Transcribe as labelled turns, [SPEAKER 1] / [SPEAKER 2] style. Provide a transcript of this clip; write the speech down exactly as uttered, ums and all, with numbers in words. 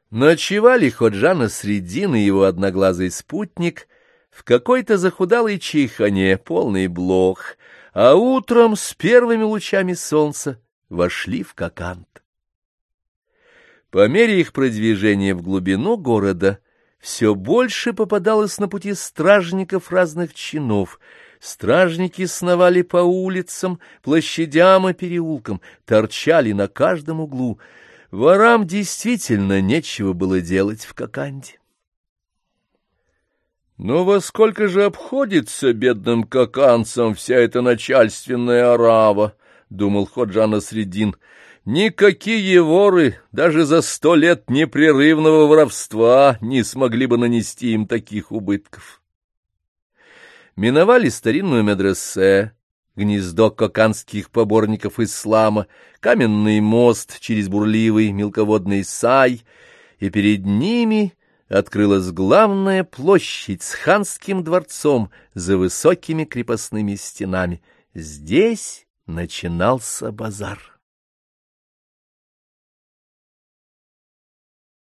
[SPEAKER 1] Ночевали Ходжа Насреддин и его одноглазый спутник в какой-то захудалой чайхане, полный блох, а утром с первыми лучами солнца вошли в Коканд. По мере их продвижения в глубину города все больше попадалось на пути стражников разных чинов. Стражники сновали по улицам, площадям и переулкам, торчали на каждом углу. Ворам действительно нечего было делать в Коканде. Но во сколько же обходится бедным коканцам вся эта начальственная орава, — думал Ходжа Насреддин. Никакие воры даже за сто лет непрерывного воровства не смогли бы нанести им таких убытков. Миновали старинную медресе, гнездо кокандских поборников ислама, каменный мост через бурливый мелководный Сай, и перед ними открылась главная площадь с ханским дворцом за высокими крепостными стенами. Здесь начинался базар.